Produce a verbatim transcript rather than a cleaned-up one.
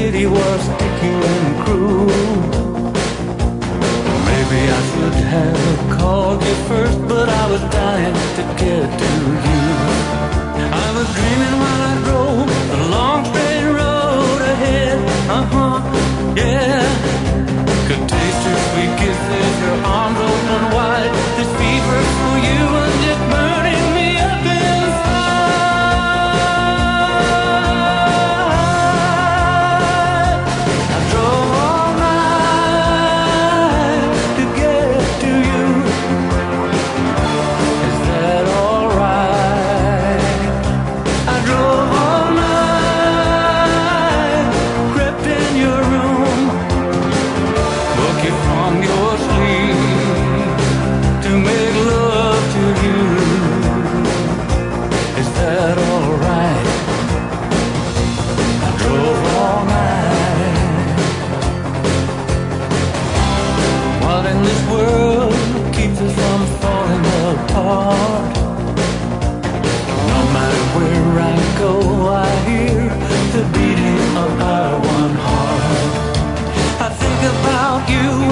city was sticky and cruel. Maybe I should have called you first, but I was dying to get to you. I was dreaming while I drove the long straight road ahead. Uh-huh, yeah. Could taste your sweet kisses, your arms open wide. This fever for you was just burning me up inside. I drove all night to get to you. Is that alright? I drove all night, crept in your room, woke you from your sleep to make love to you. Is that alright? I drove all night. What in this world keeps us from falling apart? No matter where I go, I hear the beating of our one heart. I think about you